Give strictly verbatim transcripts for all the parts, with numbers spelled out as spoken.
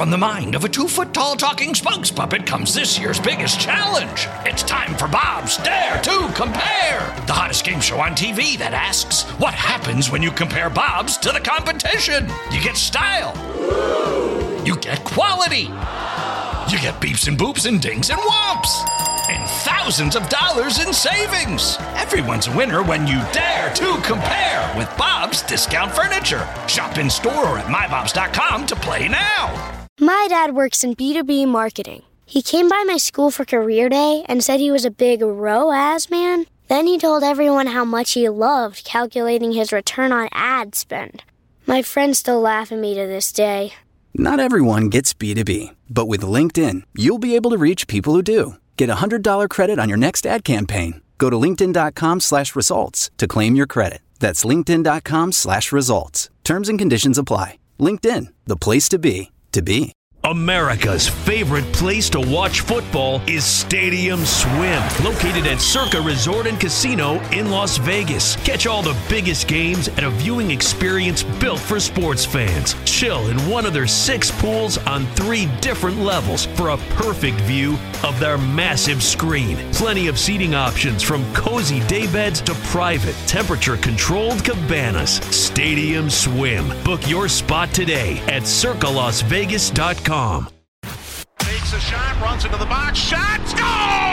from the mind of a two-foot-tall talking spokes puppet comes this year's biggest challenge. It's time for Bob's Dare to Compare, the hottest game show on T V that asks, what happens when you compare Bobs to the competition? You get style. You get quality. You get beeps and boops and dings and whomps. And thousands of dollars in savings. Everyone's a winner when you dare to compare with Bob's Discount Furniture. Shop in store or at my bobs dot com to play now. My dad works in B two B marketing. He came by my school for career day and said he was a big R O A S man. Then he told everyone how much he loved calculating his return on ad spend. My friends still laugh at me to this day. Not everyone gets B two B, but with LinkedIn, you'll be able to reach people who do. Get a one hundred dollars credit on your next ad campaign. Go to linkedin.com slash results to claim your credit. That's linkedin.com slash results. Terms and conditions apply. LinkedIn, the place to be, to be. America's favorite place to watch football is Stadium Swim, located at Circa Resort and Casino in Las Vegas. Catch all the biggest games at a viewing experience built for sports fans. Chill in one of their six pools on three different levels for a perfect view of their massive screen. Plenty of seating options from cozy daybeds to private, temperature-controlled cabanas. Stadium Swim. Book your spot today at circa las vegas dot com. Takes a shot, runs into the box, shot, score!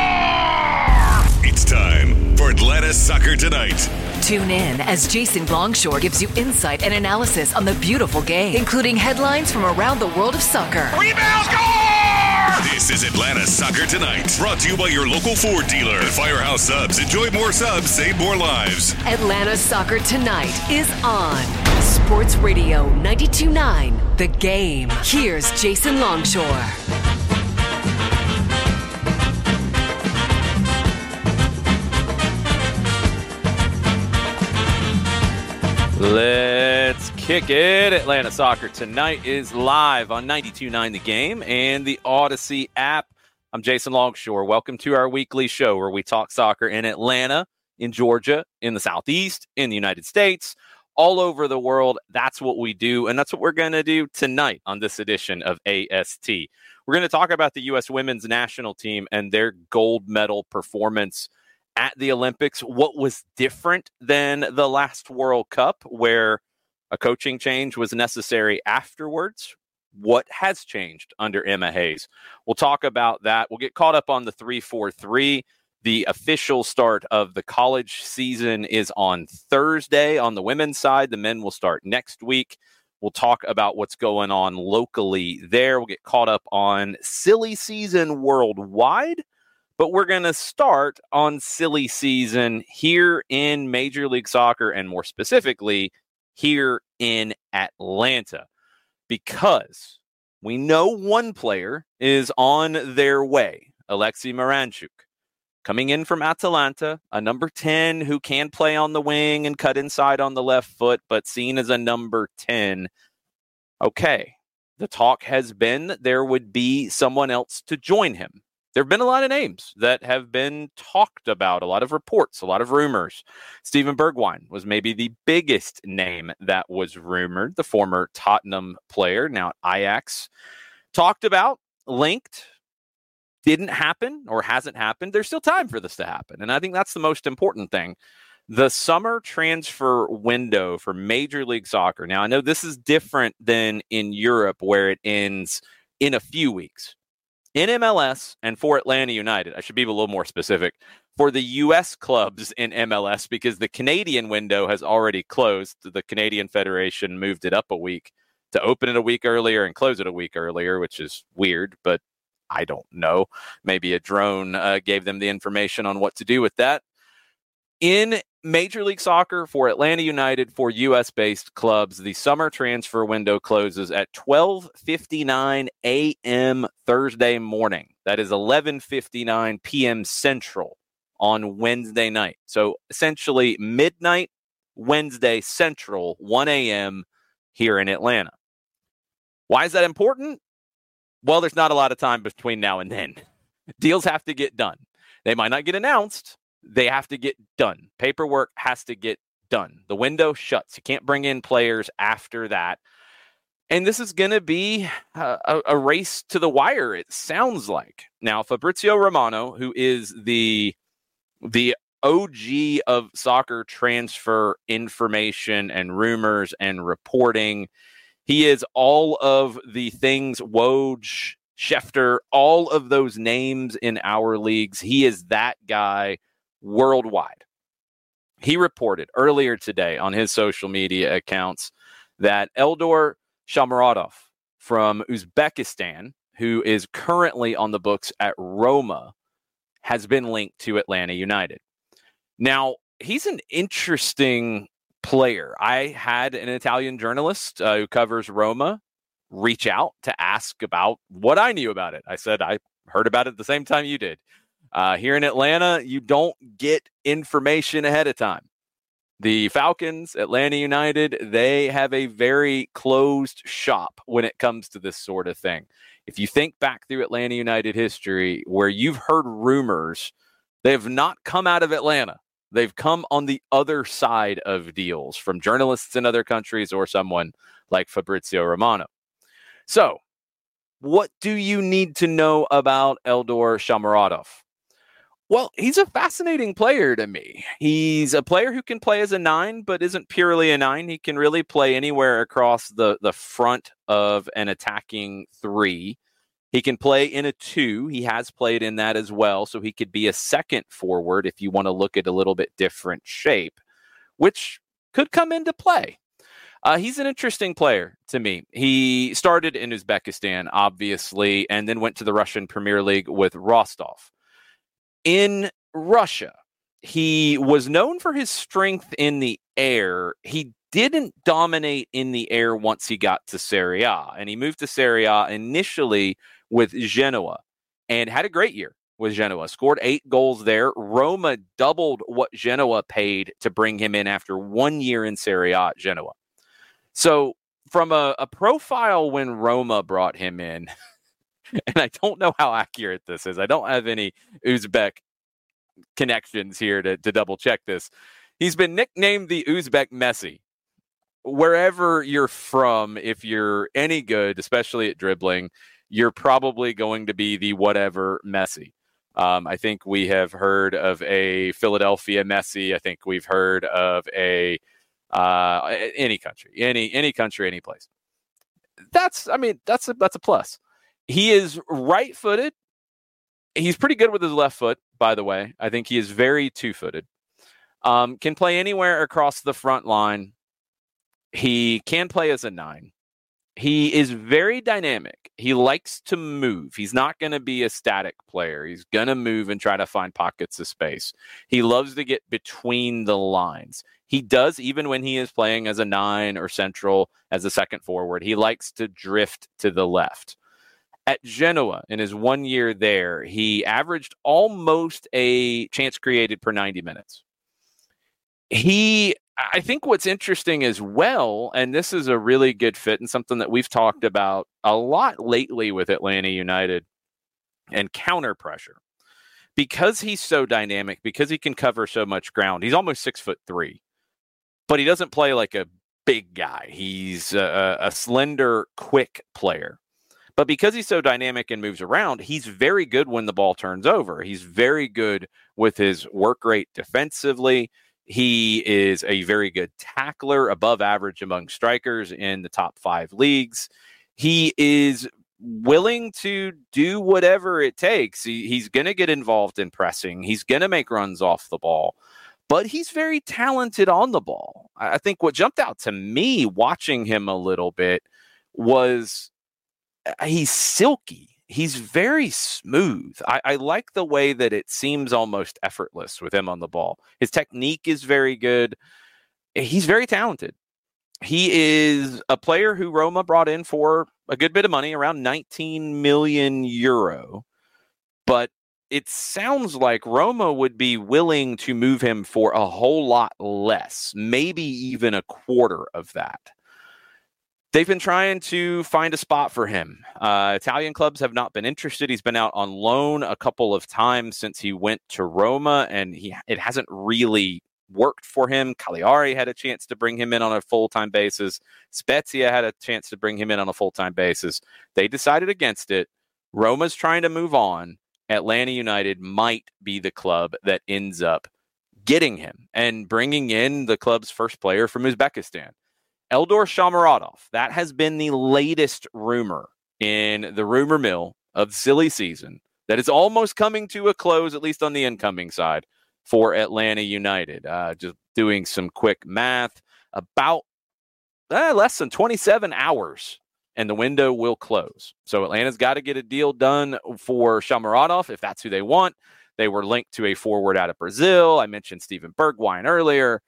It's time for Atlanta Soccer Tonight. Tune in as Jason Longshore gives you insight and analysis on the beautiful game, including headlines from around the world of soccer. Rebound, score! This is Atlanta Soccer Tonight, brought to you by your local Ford dealer. At Firehouse Subs, enjoy more subs, save more lives. Atlanta Soccer Tonight is on Sports Radio ninety-two point nine, The Game. Here's Jason Longshore. Let's kick it. Atlanta Soccer Tonight is live on ninety-two point nine The Game and the Odyssey app. I'm Jason Longshore. Welcome to our weekly show where we talk soccer in Atlanta, in Georgia, in the Southeast, in the United States, all over the world. That's what we do, and that's what we're going to do tonight on this edition of A S T. We're going to talk about the U S women's national team and their gold medal performance at the Olympics. What was different than the last World Cup, where a coaching change was necessary afterwards? What has changed under Emma Hayes? We'll talk about that. We'll get caught up on the three four three. The official start of the college season is on Thursday on the women's side. The men will start next week. We'll talk about what's going on locally there. We'll get caught up on silly season worldwide. But we're going to start on silly season here in Major League Soccer, and more specifically, here in Atlanta, because we know one player is on their way, Alexi Miranchuk, coming in from Atalanta, a number ten who can play on the wing and cut inside on the left foot, but seen as a number ten. Okay, the talk has been that there would be someone else to join him. There have been a lot of names that have been talked about, a lot of reports, a lot of rumors. Steven Bergwijn was maybe the biggest name that was rumored, the former Tottenham player, now at Ajax. Talked about, linked, didn't happen or hasn't happened. There's still time for this to happen, and I think that's the most important thing. The summer transfer window for Major League Soccer. Now, I know this is different than in Europe where it ends in a few weeks. In M L S and for Atlanta United, I should be a little more specific, for the U S clubs in M L S, because the Canadian window has already closed. The Canadian Federation moved it up a week to open it a week earlier and close it a week earlier, which is weird, but I don't know. Maybe a drone uh, gave them the information on what to do with that. In Major League Soccer, for Atlanta United, for U S-based clubs, the summer transfer window closes at twelve fifty-nine a.m. Thursday morning. That is eleven fifty-nine p.m. Central on Wednesday night. So essentially midnight Wednesday Central, one a.m. here in Atlanta. Why is that important? Well, there's not a lot of time between now and then. Deals have to get done. They might not get announced. They have to get done. Paperwork has to get done. The window shuts. You can't bring in players after that. And this is going to be a, a race to the wire, it sounds like. Now, Fabrizio Romano, who is the the O G of soccer transfer information and rumors and reporting, he is all of the things, Woj, Schefter, all of those names in our leagues. He is that guy worldwide. He reported earlier today on his social media accounts that Eldor Shomurodov from Uzbekistan, who is currently on the books at Roma, has been linked to Atlanta United. Now, he's an interesting player. I had an Italian journalist uh, who covers Roma reach out to ask about what I knew about it. I said, I heard about it the same time you did. Uh, here in Atlanta, you don't get information ahead of time. The Falcons, Atlanta United, they have a very closed shop when it comes to this sort of thing. If you think back through Atlanta United history, where you've heard rumors, they have not come out of Atlanta. They've come on the other side of deals from journalists in other countries or someone like Fabrizio Romano. So, what do you need to know about Eldor Shomurodov? Well, he's a fascinating player to me. He's a player who can play as a nine, but isn't purely a nine. He can really play anywhere across the, the front of an attacking three. He can play in a two. He has played in that as well, so he could be a second forward if you want to look at a little bit different shape, which could come into play. Uh, he's an interesting player to me. He started in Uzbekistan, obviously, and then went to the Russian Premier League with Rostov. In Russia, he was known for his strength in the air. He didn't dominate in the air once he got to Serie A, and he moved to Serie A initially with Genoa and had a great year with Genoa. Scored eight goals there. Roma doubled what Genoa paid to bring him in after one year in Serie A at Genoa. So from a, a profile when Roma brought him in, and I don't know how accurate this is. I don't have any Uzbek connections here to, to double check this. He's been nicknamed the Uzbek Messi. Wherever you're from, if you're any good, especially at dribbling, you're probably going to be the whatever Messi. Um, I think we have heard of a Philadelphia Messi. I think we've heard of a uh, any country, any any country, any place. That's, I mean, that's a, that's a plus. He is right-footed. He's pretty good with his left foot, by the way. I think he is very two-footed. Um, can play anywhere across the front line. He can play as a nine. He is very dynamic. He likes to move. He's not going to be a static player. He's going to move and try to find pockets of space. He loves to get between the lines. He does, even when he is playing as a nine or central, as a second forward. He likes to drift to the left. At Genoa, in his one year there, he averaged almost a chance created per ninety minutes. He, I think what's interesting as well, and this is a really good fit and something that we've talked about a lot lately with Atlanta United and counter pressure. Because he's so dynamic, because he can cover so much ground, he's almost six foot three, but he doesn't play like a big guy. He's a, a slender, quick player. But because he's so dynamic and moves around, he's very good when the ball turns over. He's very good with his work rate defensively. He is a very good tackler, above average among strikers in the top five leagues. He is willing to do whatever it takes. He, he's going to get involved in pressing. He's going to make runs off the ball. But he's very talented on the ball. I think what jumped out to me watching him a little bit was he's silky. He's very smooth. I, I like the way that it seems almost effortless with him on the ball. His technique is very good. He's very talented. He is a player who Roma brought in for a good bit of money, around nineteen million euro. But it sounds like Roma would be willing to move him for a whole lot less, maybe even a quarter of that. They've been trying to find a spot for him. Uh, Italian clubs have not been interested. He's been out on loan a couple of times since he went to Roma, and he it hasn't really worked for him. Cagliari had a chance to bring him in on a full-time basis. Spezia had a chance to bring him in on a full-time basis. They decided against it. Roma's trying to move on. Atlanta United might be the club that ends up getting him and bringing in the club's first player from Uzbekistan. Eldor Shomurodov. That has been the latest rumor in the rumor mill of silly season that is almost coming to a close, at least on the incoming side, for Atlanta United. Uh, just doing some quick math, about uh, less than twenty-seven hours, and the window will close. So Atlanta's got to get a deal done for Shomurodov if that's who they want. They were linked to a forward out of Brazil. I mentioned Steven Bergwijn earlier.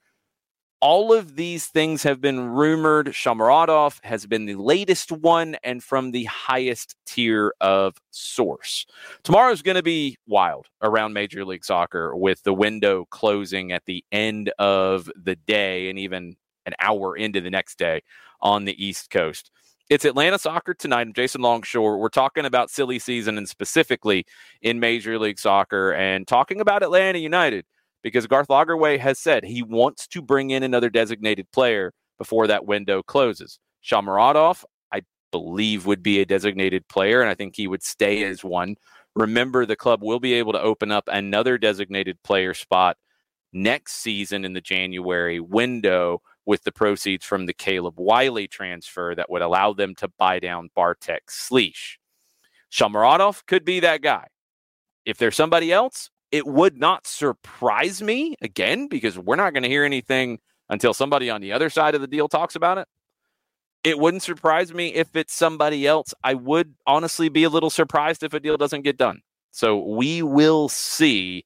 All of these things have been rumored. Shomurodov has been the latest one and from the highest tier of source. Tomorrow's going to be wild around Major League Soccer with the window closing at the end of the day and even an hour into the next day on the East Coast. It's Atlanta Soccer Tonight. I'm Jason Longshore. We're talking about silly season and specifically in Major League Soccer and talking about Atlanta United, because Garth Lagerwey has said he wants to bring in another designated player before that window closes. Shomurodov, I believe, would be a designated player, and I think he would stay as one. Remember, the club will be able to open up another designated player spot next season in the January window with the proceeds from the Caleb Wiley transfer that would allow them to buy down Bartek Sliš. Shomurodov could be that guy. If there's somebody else, it would not surprise me, again, because we're not going to hear anything until somebody on the other side of the deal talks about it. It wouldn't surprise me if it's somebody else. I would honestly be a little surprised if a deal doesn't get done. So we will see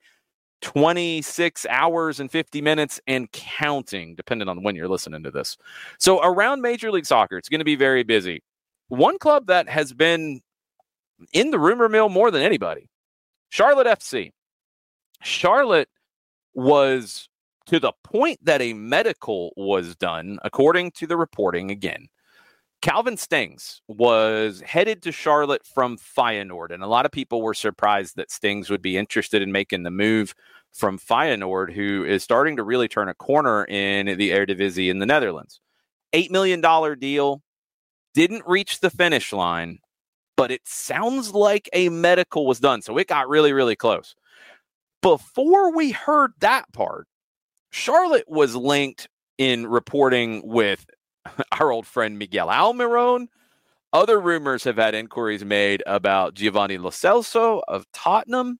twenty-six hours and fifty minutes and counting, depending on when you're listening to this. So around Major League Soccer, it's going to be very busy. One club that has been in the rumor mill more than anybody, Charlotte F C. Charlotte was to the point that a medical was done, according to the reporting again. Calvin Stings was headed to Charlotte from Feyenoord, and a lot of people were surprised that Stings would be interested in making the move from Feyenoord, who is starting to really turn a corner in the Eredivisie in the Netherlands. eight million dollars deal, didn't reach the finish line, but it sounds like a medical was done, so it got really, really close. Before we heard that part, Charlotte was linked in reporting with our old friend Miguel Almiron. Other rumors have had inquiries made about Giovanni Lo Celso of Tottenham.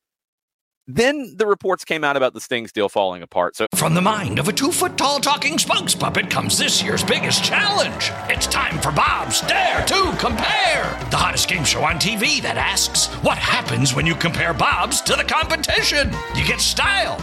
Then the reports came out about the Stings deal falling apart. So, from the mind of a two-foot-tall talking spokes puppet comes this year's biggest challenge. It's time for Bob's Dare to Compare, the hottest game show on T V that asks, what happens when you compare Bob's to the competition? You get style.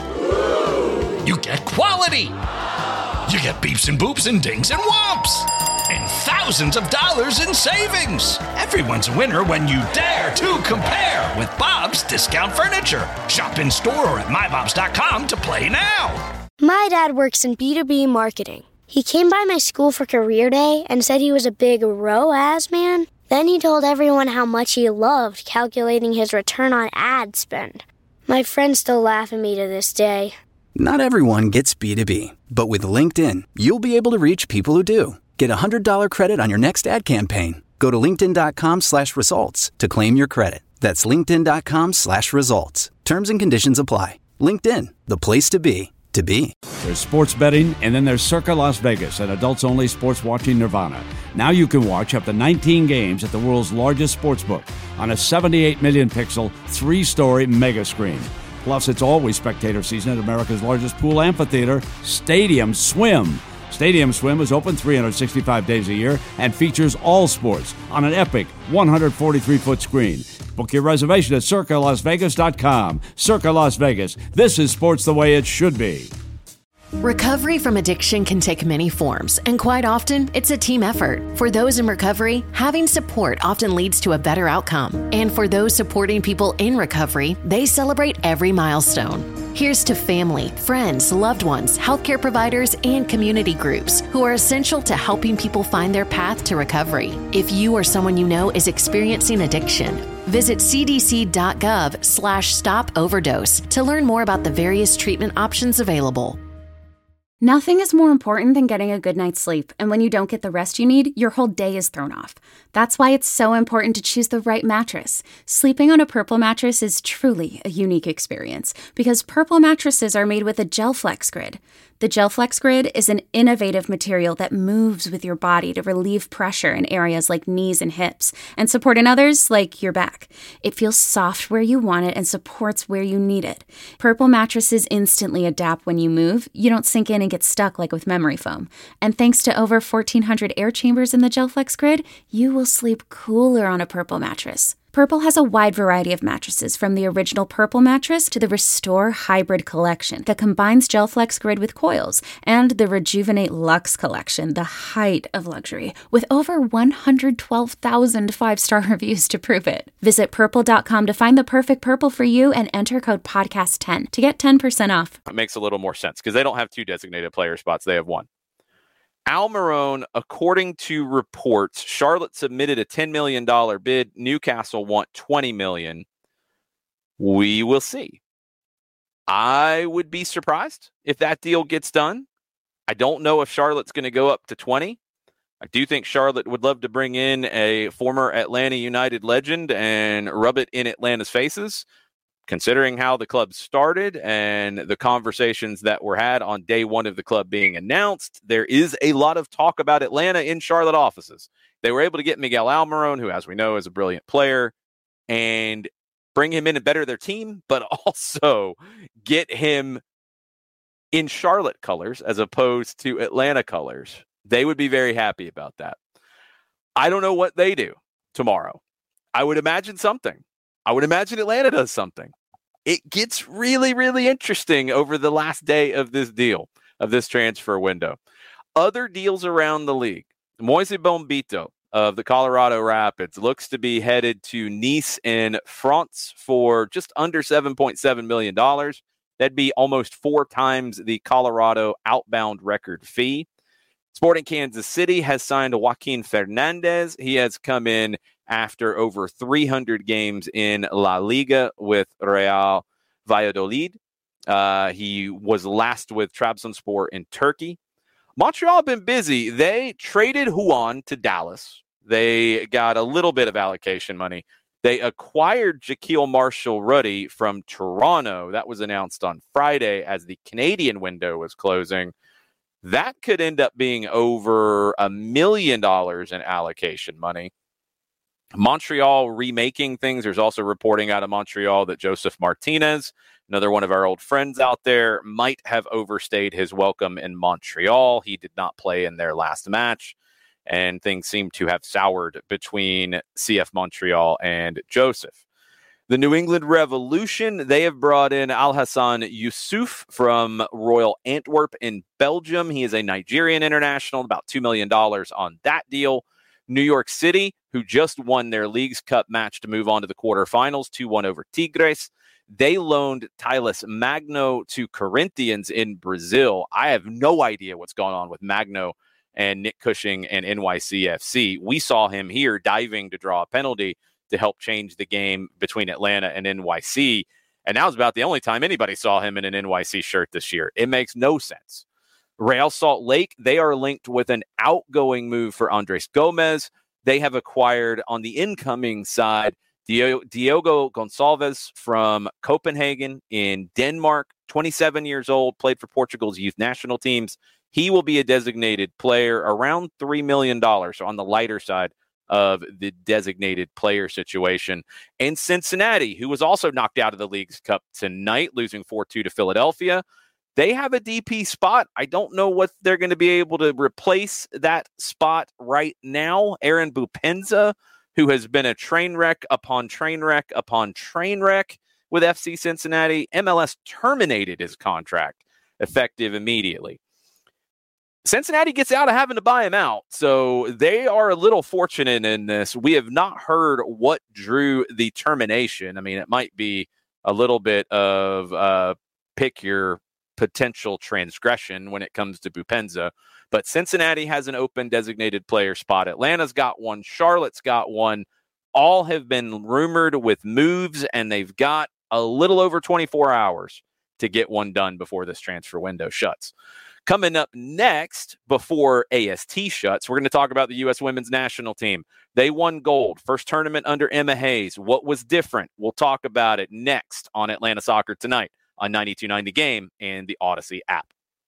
You get quality. You get beeps and boops and dings and whomps. And thousands of dollars in savings. Everyone's a winner when you dare to compare with Bob's Discount Furniture. Shop in store or at my bobs dot com to play now. My dad works in B two B marketing. He came by my school for career day and said he was a big R O A S man. Then he told everyone how much he loved calculating his return on ad spend. My friends still laugh at me to this day. Not everyone gets B two B, but with LinkedIn, you'll be able to reach people who do. Get a one hundred dollars credit on your next ad campaign. Go to linkedin.com slash results to claim your credit. That's linkedin.com slash results. Terms and conditions apply. LinkedIn, the place to be, to be. There's sports betting, and then there's Circa Las Vegas, an adults-only sports watching nirvana. Now you can watch up to nineteen games at the world's largest sportsbook on a seventy-eight million pixel, three-story mega screen. Plus, it's always spectator season at America's largest pool amphitheater, Stadium Swim. Stadium Swim is open three hundred sixty-five days a year and features all sports on an epic one hundred forty-three foot screen. Book your reservation at circa las vegas dot com. Circa Las Vegas. This is sports the way it should be. Recovery from addiction can take many forms, and quite often, it's a team effort. For those in recovery, having support often leads to a better outcome. And for those supporting people in recovery, they celebrate every milestone. Here's to family, friends, loved ones, healthcare providers, and community groups who are essential to helping people find their path to recovery. If you or someone you know is experiencing addiction, visit cdc.gov slash stop overdose to learn more about the various treatment options available. Nothing is more important than getting a good night's sleep, and when you don't get the rest you need, your whole day is thrown off. That's why it's so important to choose the right mattress. Sleeping on a Purple mattress is truly a unique experience because Purple mattresses are made with a GelFlex Grid. The GelFlex Grid is an innovative material that moves with your body to relieve pressure in areas like knees and hips and support in others like your back. It feels soft where you want it and supports where you need it. Purple mattresses instantly adapt when you move. You don't sink in and get stuck like with memory foam. And thanks to over fourteen hundred air chambers in the GelFlex Grid, you will sleep cooler on a Purple mattress. Purple has a wide variety of mattresses, from the original Purple mattress to the Restore Hybrid collection that combines GelFlex Grid with coils, and the Rejuvenate Luxe collection, the height of luxury, with over one hundred twelve thousand five-star reviews to prove it. Visit purple dot com to find the perfect Purple for you and enter code podcast ten to get ten percent off. It makes a little more sense because they don't have two designated player spots. They have one. Almiron, according to reports, Charlotte submitted a ten million dollars bid. Newcastle want twenty million dollars. We will see. I would be surprised if that deal gets done. I don't know if Charlotte's going to go up to twenty. I do think Charlotte would love to bring in a former Atlanta United legend and rub it in Atlanta's faces. Considering how the club started and the conversations that were had on day one of the club being announced, there is a lot of talk about Atlanta in Charlotte offices. They were able to get Miguel Almiron, who, as we know, is a brilliant player, and bring him in and better their team, but also get him in Charlotte colors as opposed to Atlanta colors. They would be very happy about that. I don't know what they do tomorrow. I would imagine something. I would imagine Atlanta does something. It gets really, really interesting over the last day of this deal, of this transfer window. Other deals around the league. Moise Bombito of the Colorado Rapids looks to be headed to Nice in France for just under seven point seven million dollars. That'd be almost four times the Colorado outbound record fee. Sporting Kansas City has signed Joaquin Fernandez. He has come in after over three hundred games in La Liga with Real Valladolid. Uh, he was last with Trabzonspor in Turkey. Montreal have been busy. They traded Juan to Dallas. They got a little bit of allocation money. They acquired Jaquil Marshall-Rutty from Toronto. That was announced on Friday as the Canadian window was closing. That could end up being over a million dollars in allocation money. Montreal remaking things. There's also reporting out of Montreal that Joseph Martinez, another one of our old friends out there, might have overstayed his welcome in Montreal. He did not play in their last match, and things seem to have soured between C F Montreal and Joseph. The New England Revolution, they have brought in Alhassan Yusuf from Royal Antwerp in Belgium. He is a Nigerian international, about two million dollars on that deal. New York City, who just won their Leagues Cup match to move on to the quarterfinals, two one over Tigres. They loaned Tylis Magno to Corinthians in Brazil. I have no idea what's going on with Magno and Nick Cushing and N Y C F C. We saw him here diving to draw a penalty to help change the game between Atlanta and N Y C. And that was about the only time anybody saw him in an N Y C shirt this year. It makes no sense. Real Salt Lake, they are linked with an outgoing move for Andres Gomez. They have acquired on the incoming side Diogo Gonçalves from Copenhagen in Denmark, twenty-seven years old, played for Portugal's youth national teams. He will be a designated player, around three million dollars, so on the lighter side of the designated player situation. And Cincinnati, who was also knocked out of the Leagues Cup tonight, losing four two to Philadelphia. They have a D P spot. I don't know what they're going to be able to replace that spot right now. Aaron Bupenza, who has been a train wreck upon train wreck upon train wreck with F C Cincinnati. M L S terminated his contract effective immediately. Cincinnati gets out of having to buy him out, so they are a little fortunate in this. We have not heard what drew the termination. I mean, it might be a little bit of uh, pick your potential transgression when it comes to Bupenza, but Cincinnati has an open designated player spot. Atlanta's got one. Charlotte's got one. All have been rumored with moves, and they've got a little over twenty-four hours to get one done before this transfer window shuts. Coming up next, before A S T shuts, we're going to talk about the U S women's national team. They won gold. First tournament under Emma Hayes. What was different? We'll talk about it next on Atlanta Soccer Tonight on ninety-two point nine The Game and the Odyssey app.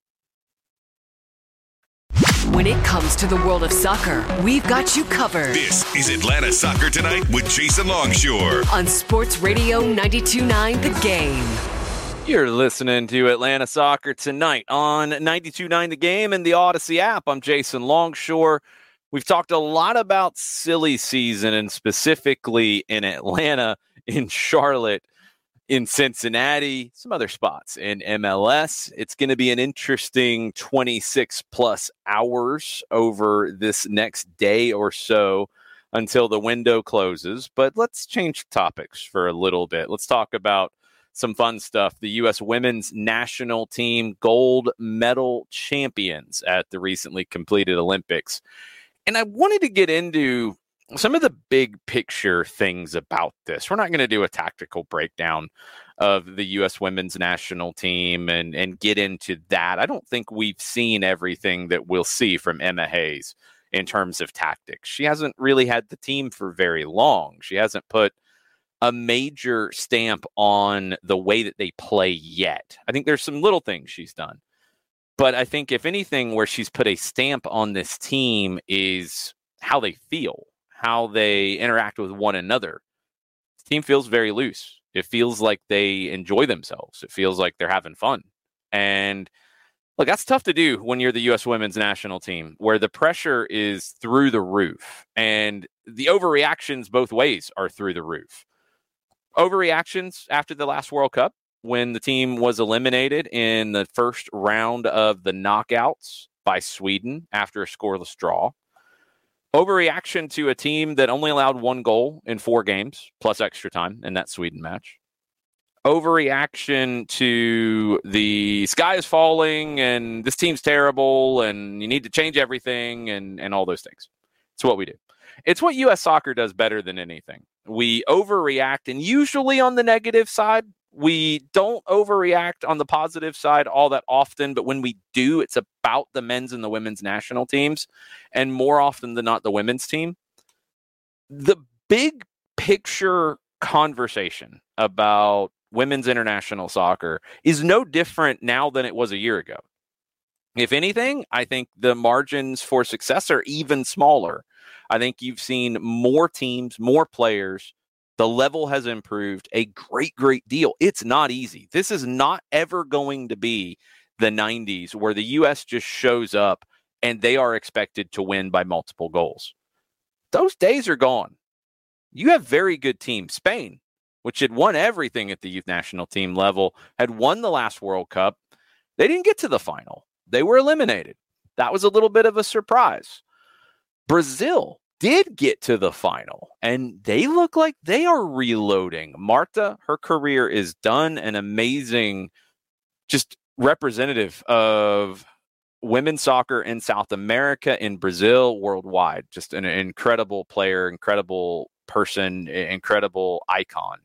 When it comes to the world of soccer, we've got you covered. This is Atlanta Soccer Tonight with Jason Longshore on Sports Radio ninety-two point nine The Game. You're listening to Atlanta Soccer Tonight on ninety-two point nine The Game and the Odyssey app. I'm Jason Longshore. We've talked a lot about silly season, and specifically in Atlanta, in Charlotte, in Cincinnati, some other spots in M L S. It's going to be an interesting twenty-six plus hours over this next day or so until the window closes. But let's change topics for a little bit. Let's talk about some fun stuff. The U S women's national team, gold medal champions at the recently completed Olympics. And I wanted to get into some of the big picture things about this. We're not going to do a tactical breakdown of the U S women's national team and, and get into that. I don't think we've seen everything that we'll see from Emma Hayes in terms of tactics. She hasn't really had the team for very long. She hasn't put a major stamp on the way that they play yet. I think there's some little things she's done. But I think if anything where she's put a stamp on this team is how they feel, how they interact with one another. The team feels very loose. It feels like they enjoy themselves. It feels like they're having fun. And look, that's tough to do when you're the U S women's national team, where the pressure is through the roof and the overreactions both ways are through the roof. Overreactions after the last World Cup, when the team was eliminated in the first round of the knockouts by Sweden after a scoreless draw. Overreaction to a team that only allowed one goal in four games, plus extra time in that Sweden match. Overreaction to the sky is falling and this team's terrible and you need to change everything and, and all those things. It's what we do. It's what U S soccer does better than anything. We overreact, and usually on the negative side. We don't overreact on the positive side all that often, but when we do, it's about the men's and the women's national teams, and more often than not, the women's team. The big picture conversation about women's international soccer is no different now than it was a year ago. If anything, I think the margins for success are even smaller. I think you've seen more teams, more players. The level has improved a great, great deal. It's not easy. This is not ever going to be the nineties where the U S just shows up and they are expected to win by multiple goals. Those days are gone. You have very good teams. Spain, which had won everything at the youth national team level, had won the last World Cup. They didn't get to the final. They were eliminated. That was a little bit of a surprise. Brazil did get to the final, and they look like they are reloading. Marta, her career is done. An amazing, just representative of women's soccer in South America, in Brazil, worldwide. Just an incredible player, incredible person, incredible icon.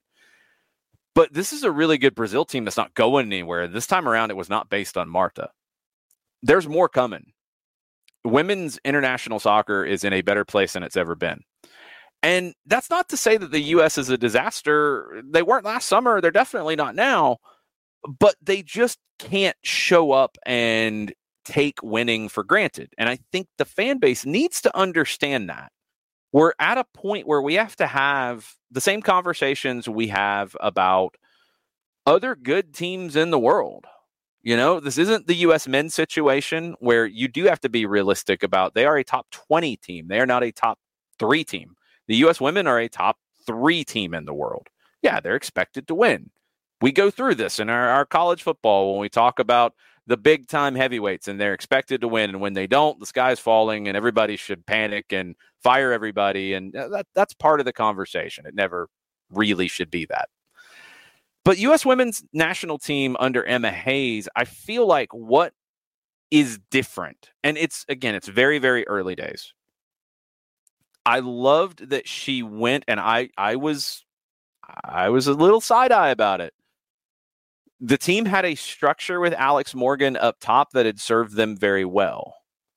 But this is a really good Brazil team that's not going anywhere. This time around, it was not based on Marta. There's more coming. Women's international soccer is in a better place than it's ever been. And that's not to say that the U S is a disaster. They weren't last summer. They're definitely not now. But they just can't show up and take winning for granted. And I think the fan base needs to understand that. We're at a point where we have to have the same conversations we have about other good teams in the world. You know, this isn't the U S men's situation where you do have to be realistic about they are a top twenty team. They are not a top three team. The U S women are a top three team in the world. Yeah, they're expected to win. We go through this in our, our college football when we talk about the big time heavyweights and they're expected to win. And when they don't, the sky's falling and everybody should panic and fire everybody. And that, that's part of the conversation. It never really should be that. But U S women's national team under Emma Hayes, I feel like what is different, and it's, again, it's very, very early days. I loved that she went, and I, I was, I was a little side eye about it. the team had a structure with Alex Morgan up top that had served them very well.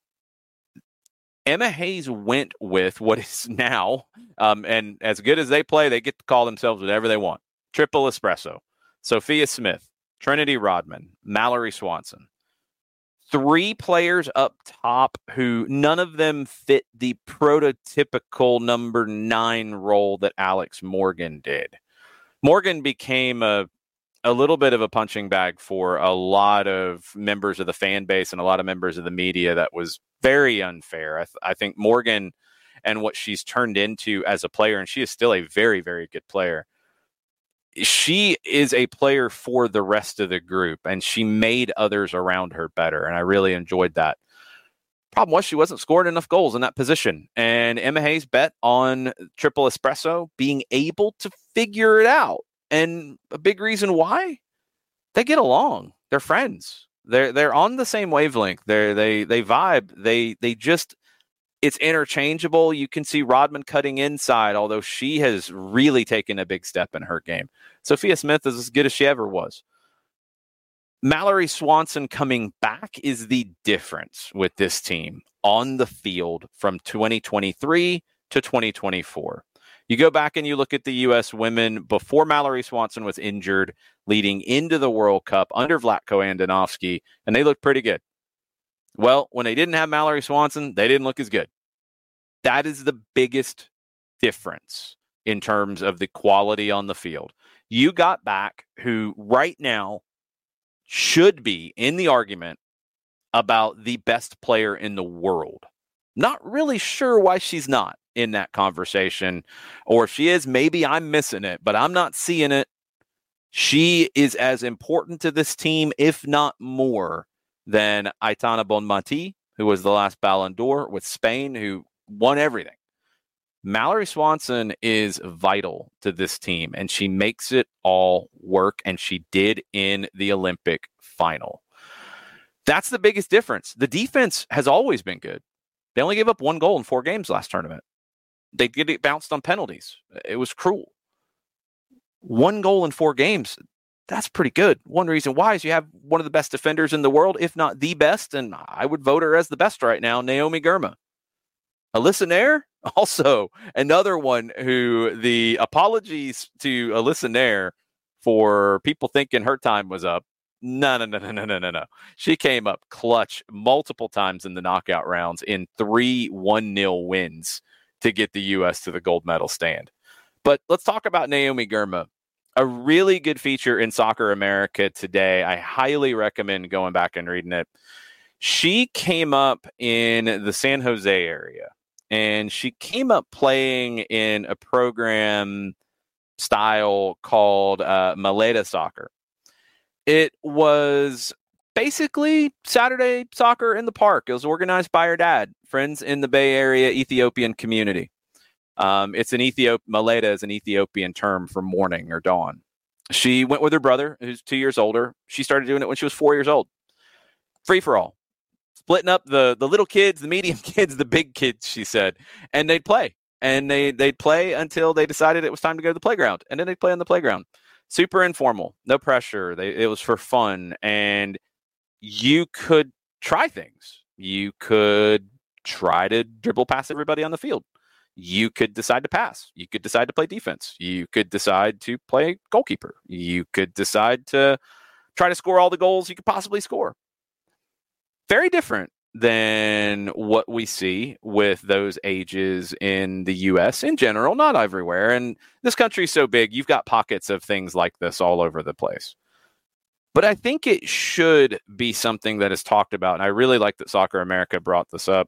Emma Hayes went with what is now, um, and as good as they play, they get to call themselves whatever they want. Triple Espresso, Sophia Smith, Trinity Rodman, Mallory Swanson. Three players up top who none of them fit the prototypical number nine role that Alex Morgan did. Morgan became a a little bit of a punching bag for a lot of members of the fan base and a lot of members of the media that was very unfair. I, th- I think Morgan and what she's turned into as a player, and she is still a very, very good player. She is a player for the rest of the group, and she made others around her better. And I really enjoyed that. Problem was she wasn't scoring enough goals in that position. And Emma Hayes bet on Triple Espresso being able to figure it out. And a big reason why, they get along. They're friends. They're they're on the same wavelength. They they they vibe. They they just it's interchangeable. You can see Rodman cutting inside, although she has really taken a big step in her game. Sophia Smith is as good as she ever was. Mallory Swanson coming back is the difference with this team on the field from twenty twenty-three to twenty twenty-four. You go back and you look at the U S women before Mallory Swanson was injured, leading into the World Cup under Vlatko Andonovski, and they looked pretty good. Well, when they didn't have Mallory Swanson, they didn't look as good. That is the biggest difference in terms of the quality on the field. You got back who right now should be in the argument about the best player in the world. Not really sure why she's not in that conversation, or if she is, maybe I'm missing it, but I'm not seeing it. She is as important to this team, if not more, than Aitana Bonmatí, who was the last Ballon d'Or with Spain, who won everything. Mallory Swanson is vital to this team, and she makes it all work, and she did in the Olympic final. That's the biggest difference. The defense has always been good. They only gave up one goal in four games last tournament. They get it bounced on penalties. It was cruel. One goal in four games, that's pretty good. One reason why is you have one of the best defenders in the world, if not the best, and I would vote her as the best right now, Naomi Girma. Alyssa Nair, also another one who the apologies to Alyssa Nair for people thinking her time was up. No, no, no, no, no, no, no, no. She came up clutch multiple times in the knockout rounds in three one nil wins to get the U S to the gold medal stand. But let's talk about Naomi Girma. A really good feature in Soccer America today. I highly recommend going back and reading it. She came up in the San Jose area, and she came up playing in a program style called uh, Maleta Soccer. It was basically Saturday soccer in the park. It was organized by her dad, friends in the Bay Area Ethiopian community. Um, it's an Ethiop Maleta is an Ethiopian term for morning or dawn. She went with her brother, who's two years older. She started doing it when she was four years old. Free for all. Splitting up the, the little kids, the medium kids, the big kids, she said. And they'd play. And they, they'd play until they decided it was time to go to the playground. And then they'd play on the playground. Super informal, no pressure. They, it was for fun, and you could try things. You could try to dribble past everybody on the field. You could decide to pass. You could decide to play defense. You could decide to play goalkeeper. You could decide to try to score all the goals you could possibly score. Very different than what we see with those ages in the U S in general, not everywhere. And this country is so big, you've got pockets of things like this all over the place. But I think it should be something that is talked about. And I really like that Soccer America brought this up.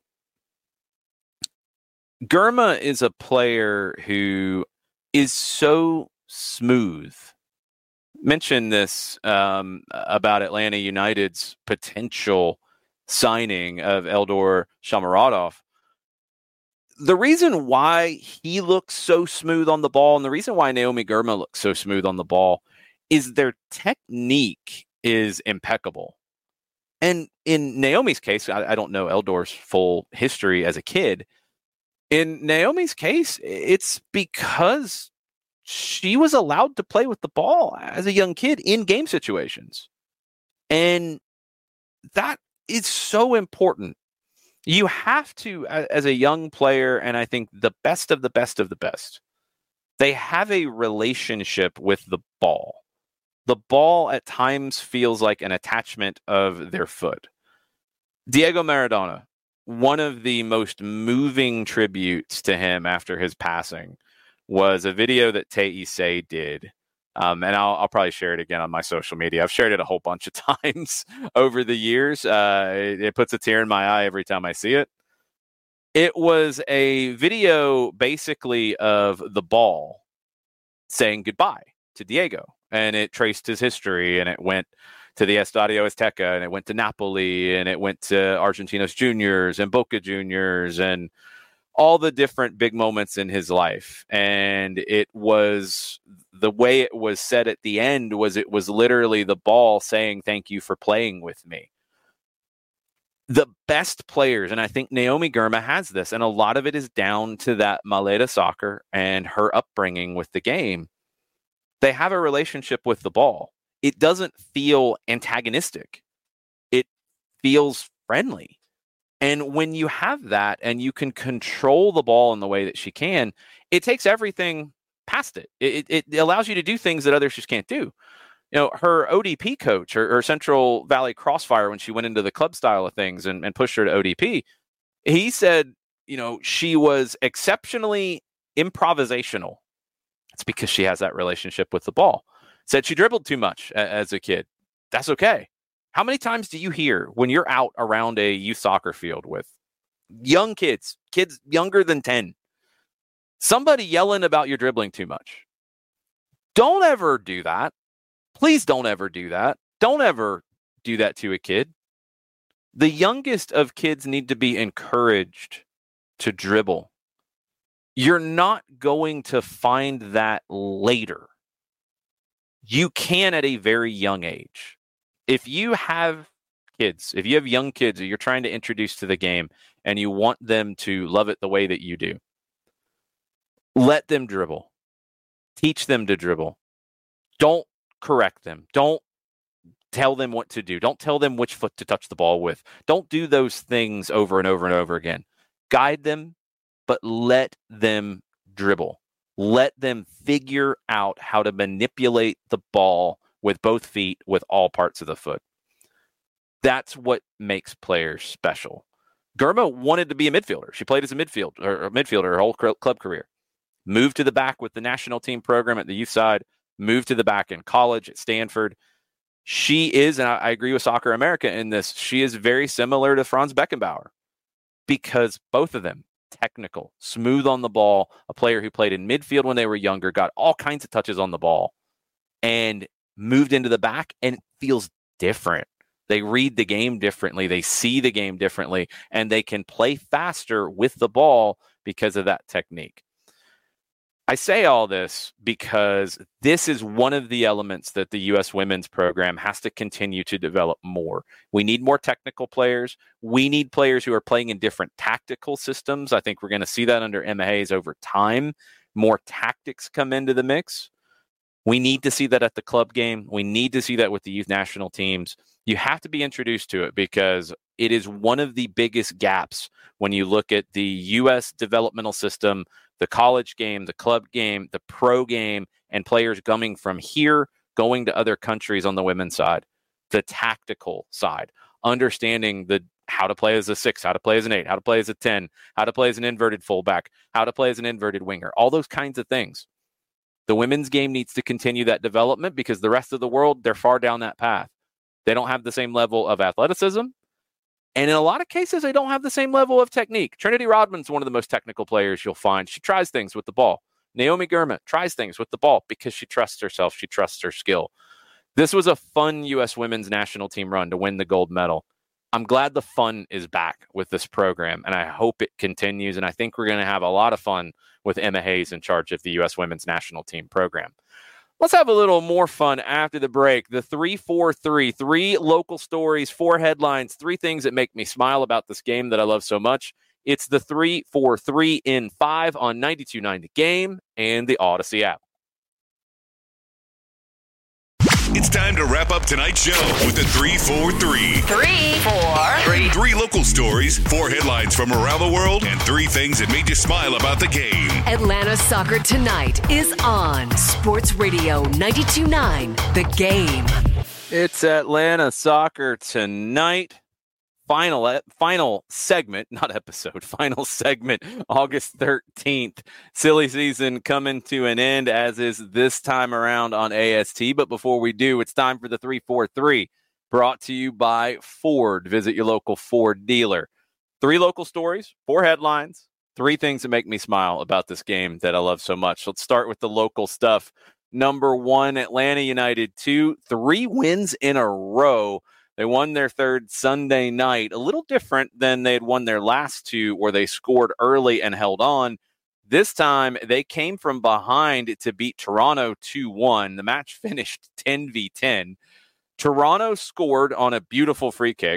Girma is a player who is so smooth. Mentioned this um, about Atlanta United's potential signing of Eldor Shomurodov. The reason why he looks so smooth on the ball, and the reason why Naomi Girma looks so smooth on the ball, is their technique is impeccable. And in Naomi's case, I, I don't know Eldor's full history as a kid. In Naomi's case, it's because she was allowed to play with the ball as a young kid in game situations. And that is so important. You have to, as a young player, and I think the best of the best of the best, they have a relationship with the ball. The ball at times feels like an attachment of their foot. Diego Maradona, one of the most moving tributes to him after his passing was a video that Tay Issei did. Um, and I'll, I'll probably share it again on my social media. I've shared it a whole bunch of times over the years. Uh, it, it puts a tear in my eye every time I see it. It was a video basically of the ball saying goodbye to Diego. And it traced his history, and it went to the Estadio Azteca, and it went to Napoli, and it went to Argentinos Juniors and Boca Juniors, and all the different big moments in his life. And it was, the way it was said at the end was, it was literally the ball saying, thank you for playing with me. The best players, and I think Naomi Girma has this, and a lot of it is down to that Maleta soccer and her upbringing with the game. They have a relationship with the ball. It doesn't feel antagonistic. It feels friendly. And when you have that and you can control the ball in the way that she can, it takes everything past it. It, it, it allows you to do things that others just can't do. You know, her O D P coach, her, her Central Valley Crossfire, when she went into the club style of things and, and pushed her to O D P, he said, you know, she was exceptionally improvisational. It's because she has that relationship with the ball. Said she dribbled too much a, as a kid. That's okay. How many times do you hear when you're out around a youth soccer field with young kids, kids younger than ten, somebody yelling about your dribbling too much? Don't ever do that. Please don't ever do that. Don't ever do that to a kid. The youngest of kids need to be encouraged to dribble. You're not going to find that later. You can at a very young age. If you have kids, if you have young kids that you're trying to introduce to the game and you want them to love it the way that you do, let them dribble. Teach them to dribble. Don't correct them. Don't tell them what to do. Don't tell them which foot to touch the ball with. Don't do those things over and over and over again. Guide them, but let them dribble. Let them figure out how to manipulate the ball with both feet, with all parts of the foot. That's what makes players special. Girma wanted to be a midfielder. She played as a midfield or a midfielder her whole club career. Moved to the back with the national team program at the youth side. Moved to the back in college at Stanford. She is, and I, I agree with Soccer America in this, she is very similar to Franz Beckenbauer because both of them, technical, smooth on the ball, a player who played in midfield when they were younger, got all kinds of touches on the ball, and moved into the back, and it feels different. They read the game differently. They see the game differently, and they can play faster with the ball because of that technique. I say all this because this is one of the elements that the U S women's program has to continue to develop more. We need more technical players. We need players who are playing in different tactical systems. I think we're going to see that under Emma Hayes over time. More tactics come into the mix. We need to see that at the club game. We need to see that with the youth national teams. You have to be introduced to it because it is one of the biggest gaps when you look at the U S developmental system, the college game, the club game, the pro game, and players coming from here, going to other countries on the women's side. The tactical side, understanding the how to play as a six, how to play as an eight, how to play as a ten, how to play as an inverted fullback, how to play as an inverted winger, all those kinds of things. The women's game needs to continue that development because the rest of the world, they're far down that path. They don't have the same level of athleticism. And in a lot of cases, they don't have the same level of technique. Trinity Rodman's one of the most technical players you'll find. She tries things with the ball. Naomi Girma tries things with the ball because she trusts herself. She trusts her skill. This was a fun U S women's national team run to win the gold medal. I'm glad the fun is back with this program, and I hope it continues. And I think we're going to have a lot of fun with Emma Hayes in charge of the U S women's national team program. Let's have a little more fun after the break. The three four three, three local stories, four headlines, three things that make me smile about this game that I love so much. It's the three four three in five on ninety-two point nine The Game and the Odyssey app. It's time to wrap up tonight's show with the three four three. Three, four, three. Three local stories, four headlines from around the world, and three things that made you smile about the game. Atlanta Soccer Tonight is on Sports Radio ninety-two point nine, The Game. It's Atlanta Soccer Tonight. Final final segment, not episode, final segment, August thirteenth. Silly season coming to an end, as is this time around on A S T. But before we do, it's time for the three four three, brought to you by Ford. Visit your local Ford dealer. Three local stories, four headlines, three things that make me smile about this game that I love so much. Let's start with the local stuff. Number one, Atlanta United two, three wins in a row. They won their third Sunday night, a little different than they had won their last two, where they scored early and held on. This time, they came from behind to beat Toronto two one. The match finished ten v ten. Toronto scored on a beautiful free kick.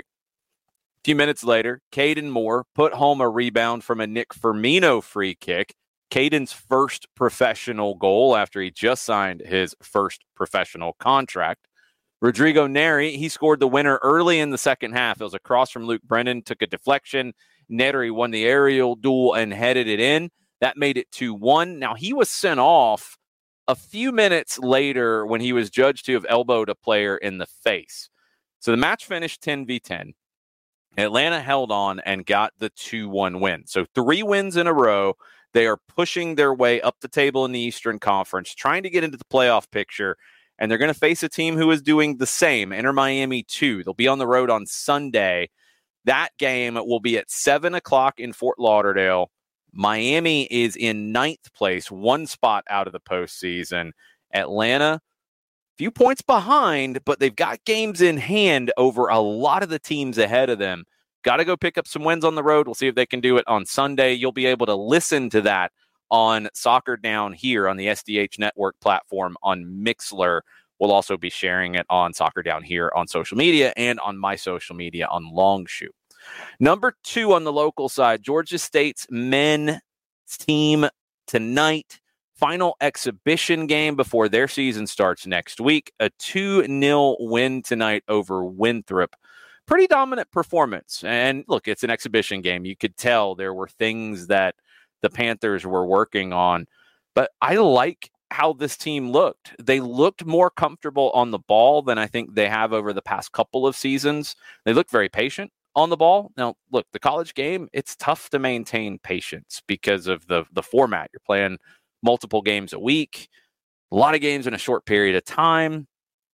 A few minutes later, Caden Moore put home a rebound from a Nick Firmino free kick, Caden's first professional goal after he just signed his first professional contract. Rodrigo Neri, he scored the winner early in the second half. It was a cross from Luke Brennan, took a deflection. Neri won the aerial duel and headed it in. That made it two one. Now, he was sent off a few minutes later when he was judged to have elbowed a player in the face. So the match finished ten v ten. Atlanta held on and got the two one win. So three wins in a row. They are pushing their way up the table in the Eastern Conference, trying to get into the playoff picture. And they're going to face a team who is doing the same, Inter Miami two. They'll be on the road on Sunday. That game will be at seven o'clock in Fort Lauderdale. Miami is in ninth place, one spot out of the postseason. Atlanta, few points behind, but they've got games in hand over a lot of the teams ahead of them. Got to go pick up some wins on the road. We'll see if they can do it on Sunday. You'll be able to listen to that on Soccer Down here on the S D H Network platform on Mixlr. We'll also be sharing it on Soccer Down here on social media and on my social media on Longshoot. Number two on the local side, Georgia State's men's team tonight. Final exhibition game before their season starts next week. A two nil win tonight over Winthrop. Pretty dominant performance. And look, it's an exhibition game. You could tell there were things that the Panthers were working on. But I like how this team looked. They looked more comfortable on the ball than I think they have over the past couple of seasons. They looked very patient on the ball. Now, look, the college game, it's tough to maintain patience because of the, the format. You're playing multiple games a week, a lot of games in a short period of time.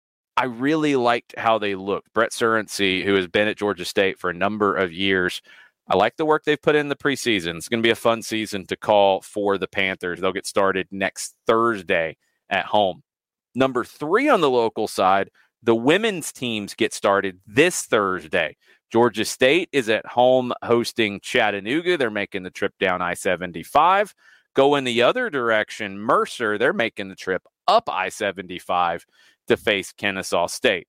I really liked how they looked. Brett Surrency, who has been at Georgia State for a number of years, I like the work they've put in the preseason. It's going to be a fun season to call for the Panthers. They'll get started next Thursday at home. Number three on the local side, the women's teams get started this Thursday. Georgia State is at home hosting Chattanooga. They're making the trip down I seventy-five. Going the other direction, Mercer, they're making the trip up I seventy-five to face Kennesaw State.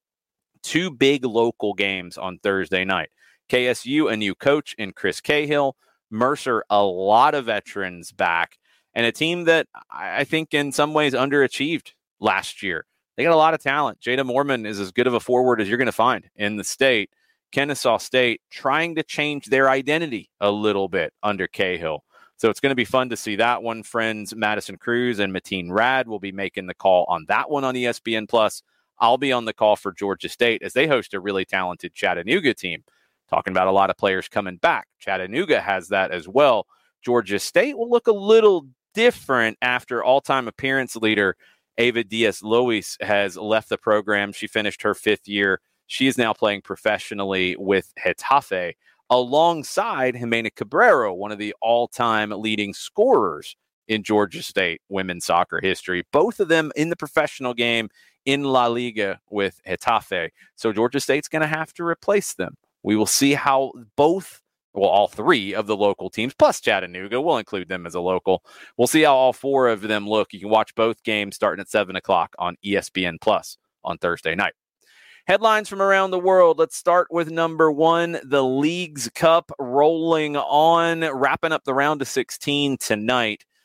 Two big local games on Thursday night. K S U, a new coach in Chris Cahill. Mercer, a lot of veterans back. And a team that I think in some ways underachieved last year. They got a lot of talent. Jada Mormon is as good of a forward as you're going to find in the state. Kennesaw State trying to change their identity a little bit under Cahill. So it's going to be fun to see that one. Friends Madison Cruz and Mateen Rad will be making the call on that one on E S P N Plus. I'll be on the call for Georgia State as they host a really talented Chattanooga team. Talking about a lot of players coming back. Chattanooga has that as well. Georgia State will look a little different after all-time appearance leader Ava Diaz-Lois has left the program. She finished her fifth year. She is now playing professionally with Getafe alongside Jimena Cabrero, one of the all-time leading scorers in Georgia State women's soccer history. Both of them in the professional game in La Liga with Getafe. So Georgia State's going to have to replace them. We will see how both, well, all three of the local teams, plus Chattanooga, we'll include them as a local. We'll see how all four of them look. You can watch both games starting at seven o'clock on E S P N Plus on Thursday night. Headlines from around the world. Let's start with number one, the Leagues Cup rolling on, wrapping up the round of sixteen tonight.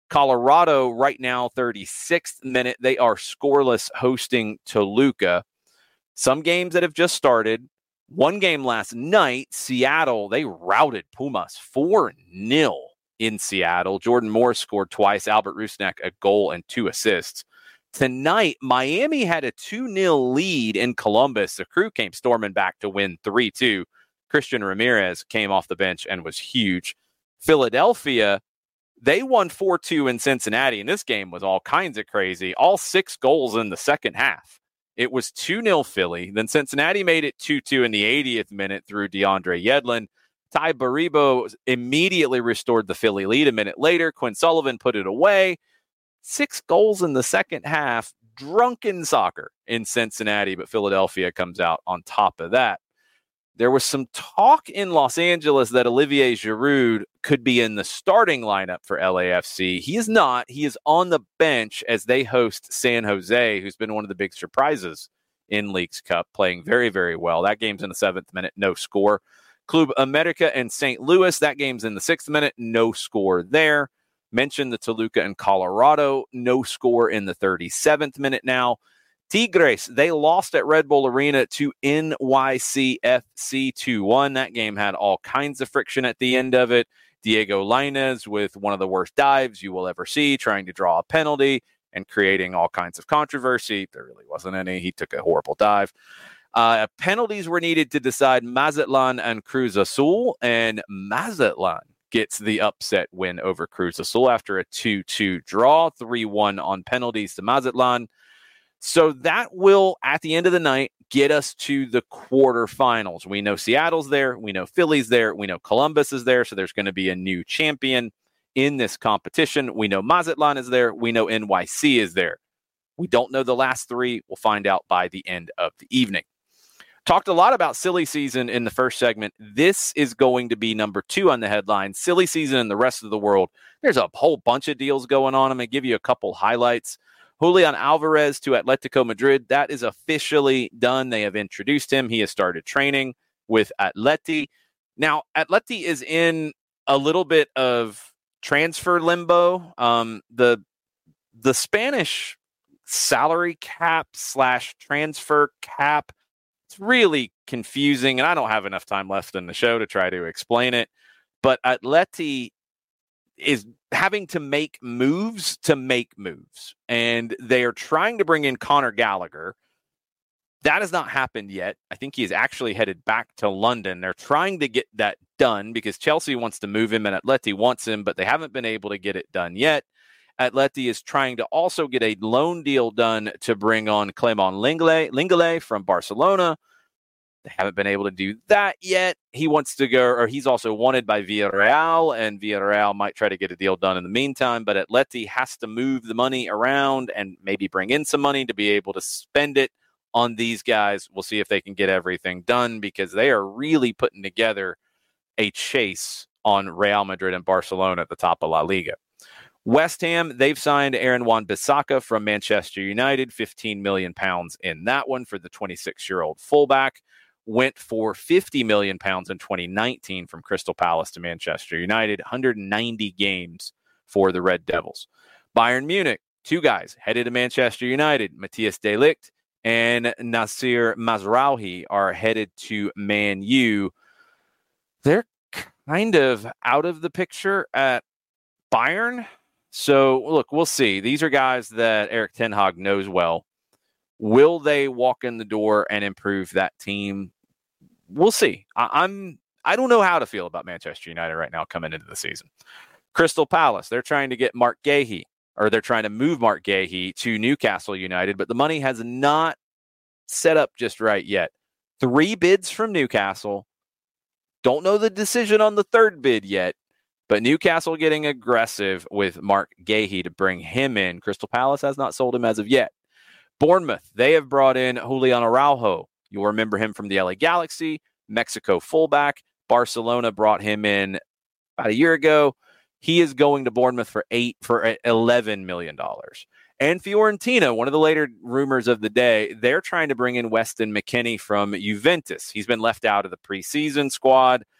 Colorado right now, thirty-sixth minute. They are scoreless hosting Toluca. Some games that have just started. One game last night, Seattle, they routed Pumas four nil in Seattle. Jordan Morris scored twice. Albert Rusnak, a goal and two assists. Tonight, Miami had a two nil lead in Columbus. The Crew came storming back to win three two. Christian Ramirez came off the bench and was huge. Philadelphia, they won four two in Cincinnati, and this game was all kinds of crazy. All six goals in the second half. It was two nil Philly. Then Cincinnati made it two two in the eightieth minute through DeAndre Yedlin. Ty Baribo immediately restored the Philly lead a minute later. Quinn Sullivan put it away. Six goals in the second half. Drunken soccer in Cincinnati, but Philadelphia comes out on top of that. There was some talk in Los Angeles that Olivier Giroud could be in the starting lineup for L A F C. He is not. He is on the bench as they host San Jose, who's been one of the big surprises in Leagues Cup, playing very, very well. That game's in the seventh minute, no score. Club America and Saint Louis, that game's in the sixth minute, no score there. Mentioned the Toluca and Colorado, no score in the thirty-seventh minute now. Tigres, they lost at Red Bull Arena to N Y C F C two one. That game had all kinds of friction at the end of it. Diego Lainez with one of the worst dives you will ever see, trying to draw a penalty and creating all kinds of controversy. There really wasn't any. He took a horrible dive. Uh, penalties were needed to decide Mazatlan and Cruz Azul, and Mazatlan gets the upset win over Cruz Azul after a two two draw, three one on penalties to Mazatlan. So that will, at the end of the night, get us to the quarterfinals. We know Seattle's there. We know Philly's there. We know Columbus is there. So there's going to be a new champion in this competition. We know Mazatlan is there. We know N Y C is there. We don't know the last three. We'll find out by the end of the evening. Talked a lot about silly season in the first segment. This is going to be number two on the headline. Silly season in the rest of the world. There's a whole bunch of deals going on. I'm going to give you a couple highlights. Julian Alvarez to Atletico Madrid. That is officially done. They have introduced him. He has started training with Atleti. Now, Atleti is in a little bit of transfer limbo. Um, the the Spanish salary cap slash transfer cap, it's really confusing, and I don't have enough time left in the show to try to explain it. But Atleti is having to make moves to make moves. And they are trying to bring in Conor Gallagher. That has not happened yet. I think he is actually headed back to London. They're trying to get that done because Chelsea wants to move him and Atleti wants him, but they haven't been able to get it done yet. Atleti is trying to also get a loan deal done to bring on Clément Lenglet, Lenglet from Barcelona. They haven't been able to do that yet. He wants to go, or he's also wanted by Villarreal, and Villarreal might try to get a deal done in the meantime, but Atleti has to move the money around and maybe bring in some money to be able to spend it on these guys. We'll see if they can get everything done because they are really putting together a chase on Real Madrid and Barcelona at the top of La Liga. West Ham, they've signed Aaron Wan-Bissaka from Manchester United, fifteen million pounds in that one for the twenty-six-year-old fullback. Went for fifty million pounds in twenty nineteen from Crystal Palace to Manchester United, one hundred ninety games for the Red Devils. Bayern Munich, two guys headed to Manchester United, Matthias de Ligt and Nasser Mazraoui are headed to Man U. They're kind of out of the picture at Bayern. So, look, we'll see. These are guys that Erik ten Hag knows well. Will they walk in the door and improve that team? We'll see. I, I'm, I don't know how to feel about Manchester United right now coming into the season. Crystal Palace, they're trying to get Mark Guéhi, or they're trying to move Mark Guéhi to Newcastle United, but the money has not set up just right yet. Three bids from Newcastle. Don't know the decision on the third bid yet, but Newcastle getting aggressive with Mark Guéhi to bring him in. Crystal Palace has not sold him as of yet. Bournemouth, they have brought in Julian Araujo. You'll remember him from the L A Galaxy, Mexico fullback. Barcelona brought him in about a year ago. He is going to Bournemouth for eight for eleven million dollars. And Fiorentina, one of the later rumors of the day, they're trying to bring in Weston McKennie from Juventus. He's been left out of the preseason squad.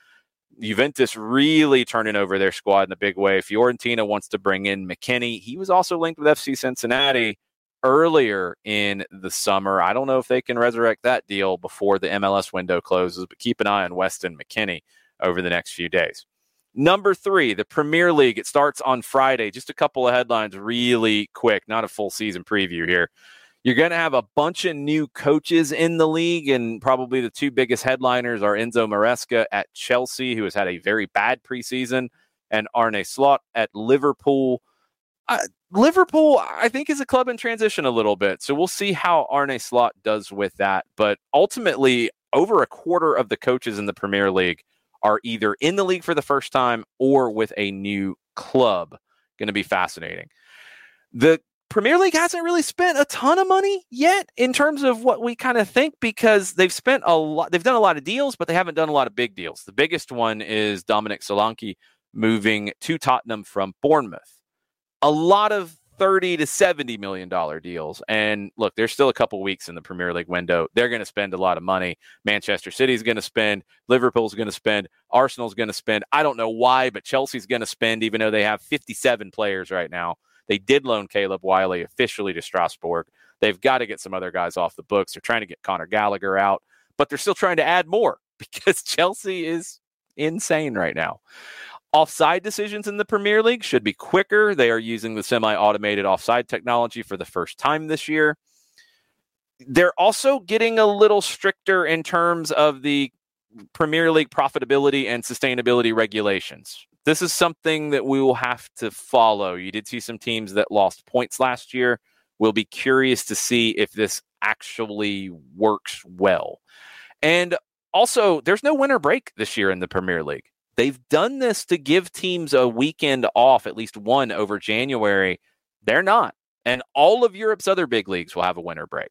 Juventus really turning over their squad in a big way. Fiorentina wants to bring in McKennie. He was also linked with F C Cincinnati earlier in the summer. I don't know if they can resurrect that deal before the M L S window closes, but keep an eye on Weston McKennie over the next few days. Number three, the Premier League. It starts on Friday. Just a couple of headlines really quick, not a full season preview here. You're going to have a bunch of new coaches in the league, and probably the two biggest headliners are Enzo Maresca at Chelsea, who has had a very bad preseason, and Arne Slot at Liverpool. Uh, Liverpool, I think, is a club in transition a little bit, so we'll see how Arne Slot does with that. But ultimately, over a quarter of the coaches in the Premier League are either in the league for the first time or with a new club. Going to be fascinating. The Premier League hasn't really spent a ton of money yet in terms of what we kind of think, because they've spent a lot. They've done a lot of deals, but they haven't done a lot of big deals. The biggest one is Dominic Solanke moving to Tottenham from Bournemouth. A lot of thirty to seventy million dollars deals. And look, there's still a couple weeks in the Premier League window. They're going to spend a lot of money. Manchester City's going to spend. Liverpool's going to spend. Arsenal's going to spend. I don't know why, but Chelsea's going to spend, even though they have fifty-seven players right now. They did loan Caleb Wiley officially to Strasbourg. They've got to get some other guys off the books. They're trying to get Conor Gallagher out, but they're still trying to add more because Chelsea is insane right now. Offside decisions in the Premier League should be quicker. They are using the semi-automated offside technology for the first time this year. They're also getting a little stricter in terms of the Premier League profitability and sustainability regulations. This is something that we will have to follow. You did see some teams that lost points last year. We'll be curious to see if this actually works well. And also, there's no winter break this year in the Premier League. They've done this to give teams a weekend off, at least one over January. They're not. And all of Europe's other big leagues will have a winter break.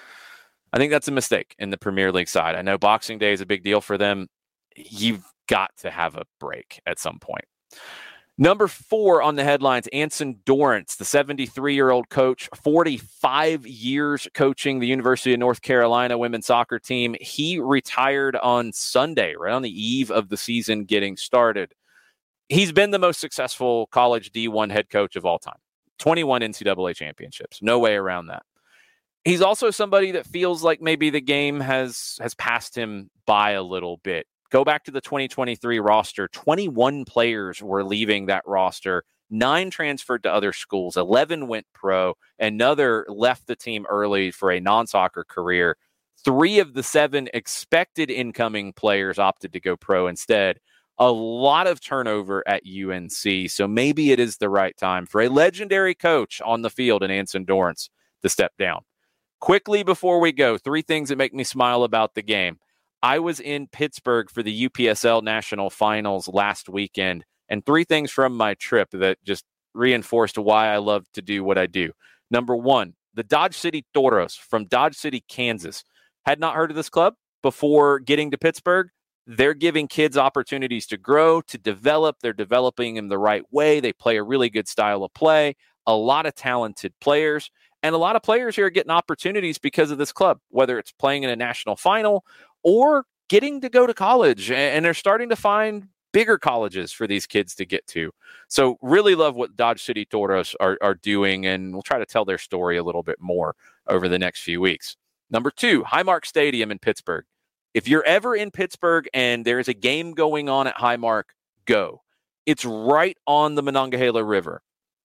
I think that's a mistake in the Premier League side. I know Boxing Day is a big deal for them. You've got to have a break at some point. Number four on the headlines, Anson Dorrance, the seventy-three-year-old coach, forty-five years coaching the University of North Carolina women's soccer team. He retired on Sunday, right on the eve of the season getting started. He's been the most successful college D one head coach of all time. twenty-one N C double A championships. No way around that. He's also somebody that feels like maybe the game has has passed him by a little bit. Go back to the twenty twenty-three roster. twenty-one players were leaving that roster. Nine transferred to other schools. eleven went pro. Another left the team early for a non-soccer career. Three of the seven expected incoming players opted to go pro instead. A lot of turnover at U N C. So maybe it is the right time for a legendary coach on the field in Anson Dorrance to step down. Quickly before we go, three things that make me smile about the game. I was in Pittsburgh for the U P S L National Finals last weekend, and three things from my trip that just reinforced why I love to do what I do. Number one, the Dodge City Toros from Dodge City, Kansas. Had not heard of this club before getting to Pittsburgh. They're giving kids opportunities to grow, to develop. They're developing them the right way. They play a really good style of play, a lot of talented players, and a lot of players here are getting opportunities because of this club, whether it's playing in a national final or getting to go to college. And they're starting to find bigger colleges for these kids to get to. So really love what Dodge City Toros are, are doing, and we'll try to tell their story a little bit more over the next few weeks. Number two, Highmark Stadium in Pittsburgh. If you're ever in Pittsburgh and there's a game going on at Highmark, go. It's right on the Monongahela River.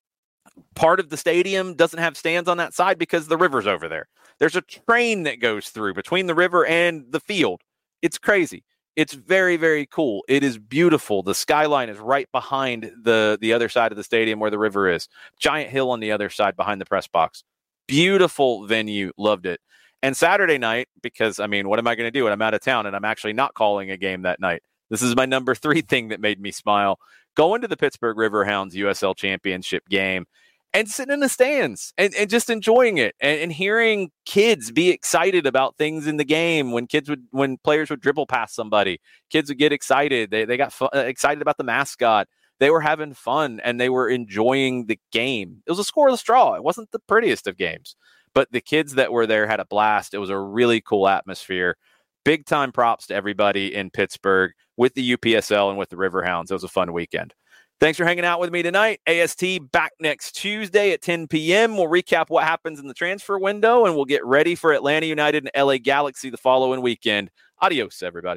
Part of the stadium doesn't have stands on that side because the river's over there. There's a train that goes through between the river and the field. It's crazy. It's very, very cool. It is beautiful. The skyline is right behind the, the other side of the stadium where the river is. Giant hill on the other side behind the press box. Beautiful venue. Loved it. And Saturday night, because, I mean, what am I going to do when I'm out of town and I'm actually not calling a game that night? This is my number three thing that made me smile. Going to the Pittsburgh Riverhounds U S L Championship game and sitting in the stands and, and just enjoying it and, and hearing kids be excited about things in the game. When kids would, when players would dribble past somebody, kids would get excited. They they got fu- excited about the mascot. They were having fun and they were enjoying the game. It was a scoreless draw. It wasn't the prettiest of games, but the kids that were there had a blast. It was a really cool atmosphere. Big time props to everybody in Pittsburgh. with the U P S L and with the Riverhounds. It was a fun weekend. Thanks for hanging out with me tonight. A S T back next Tuesday at ten p.m. We'll recap what happens in the transfer window, and we'll get ready for Atlanta United and L A Galaxy the following weekend. Adios, everybody.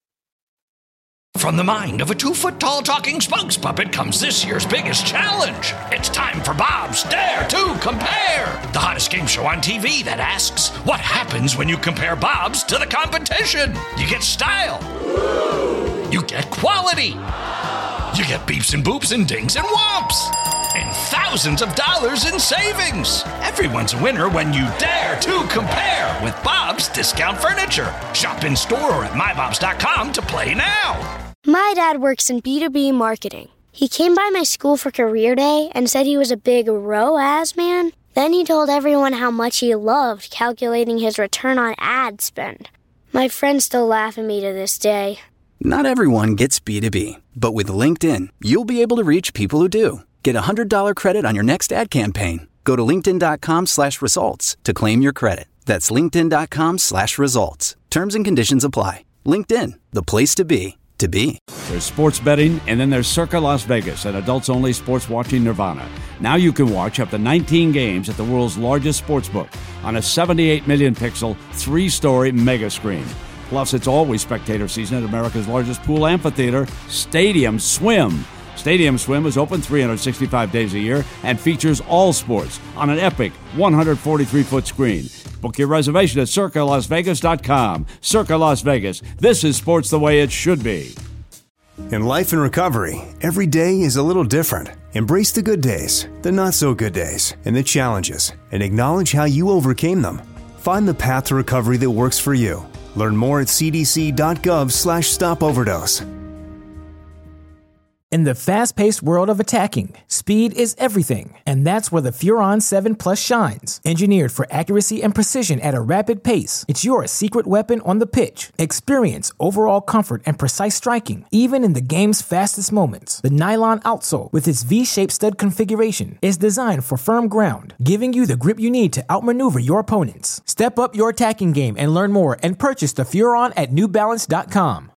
From the mind of a two-foot-tall talking spokes puppet comes this year's biggest challenge. It's time for Bob's Dare to Compare, the hottest game show on T V that asks, what happens when you compare Bob's to the competition? You get style. You get quality. You get beeps and boops and dings and whomps. And thousands of dollars in savings. Everyone's a winner when you dare to compare with Bob's Discount Furniture. Shop in store or at my bobs dot com to play now. My dad works in B two B marketing. He came by my school for career day and said he was a big R O A S man. Then he told everyone how much he loved calculating his return on ad spend. My friends still laugh at me to this day. Not everyone gets B two B, but with LinkedIn, you'll be able to reach people who do. Get a one hundred dollars credit on your next ad campaign. Go to linkedin.com slash results to claim your credit. That's linkedin.com slash results. Terms and conditions apply. LinkedIn, the place to be, to be. There's sports betting, and then there's Circa Las Vegas, an adults-only sports watching nirvana. Now you can watch up to nineteen games at the world's largest sportsbook on a seventy-eight million pixel, three-story mega screen. Plus, it's always spectator season at America's largest pool amphitheater, Stadium Swim. Stadium Swim is open three hundred sixty-five days a year and features all sports on an epic one hundred forty-three foot screen. Book your reservation at circa las vegas dot com. Circa Las Vegas. This is sports the way it should be. In life and recovery, every day is a little different. Embrace the good days, the not so good days, and the challenges, and acknowledge how you overcame them. Find the path to recovery that works for you. Learn more at c d c dot gov slash stop overdose. In the fast-paced world of attacking, speed is everything, and that's where the Furon seven Plus shines. Engineered for accuracy and precision at a rapid pace, it's your secret weapon on the pitch. Experience overall comfort and precise striking, even in the game's fastest moments. The nylon outsole, with its V-shaped stud configuration, is designed for firm ground, giving you the grip you need to outmaneuver your opponents. Step up your attacking game and learn more and purchase the Furon at new balance dot com.